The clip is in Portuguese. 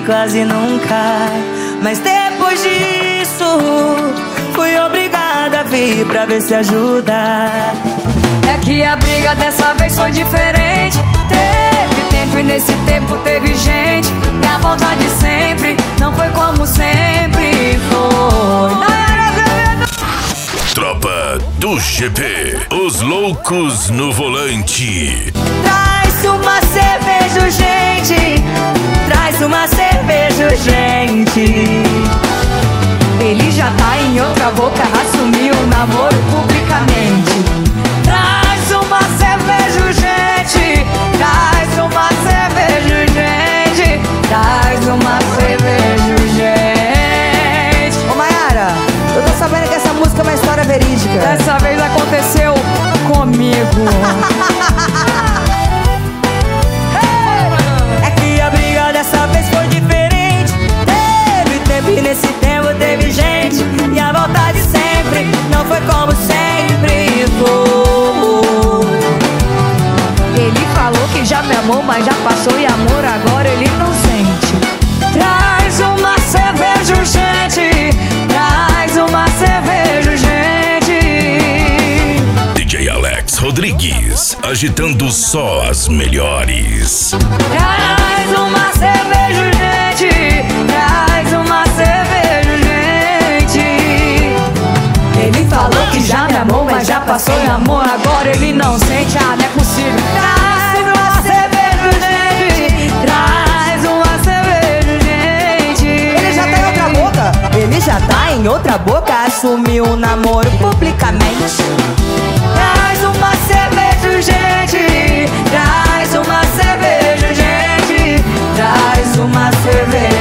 quase não cai. Mas depois disso fui obrigada a vir pra ver se ajuda. É que a briga dessa vez foi diferente. Teve tempo e nesse tempo teve gente. E a volta de sempre não foi como sempre foi. Tropa do GP, os loucos no volante. Traz uma cerveja, gente. Traz uma cerveja, gente. Ele já tá em outra boca, assumiu o namoro publicamente. Traz uma cerveja, gente. Traz uma cerveja, gente. Traz uma cerveja, gente. Ô Mayara, eu tô sabendo que essa música é uma história verídica. Dessa vez aconteceu comigo. É que a briga dessa vez foi diferente. Teve tempo e nesse tempo teve gente. E a volta de sempre não foi como sempre foi. Ele falou que já me amou, mas já passou e amor agora ele não sente. Traz uma cerveja, gente. Traz uma cerveja, gente. DJ Alex Rodrigues, agitando só as melhores. Traz uma cerveja, gente. Traz uma cerveja, gente. Ele falou que já me amou, mas já passou e amor agora ele não sente. Ah, não é possível. Traz uma cerveja, gente. Traz uma cerveja, gente. Ele já tá em outra boca. Ele já tá em outra boca. Assumiu o namoro publicamente. Traz uma cerveja, gente. Traz uma cerveja, gente. Traz uma cerveja.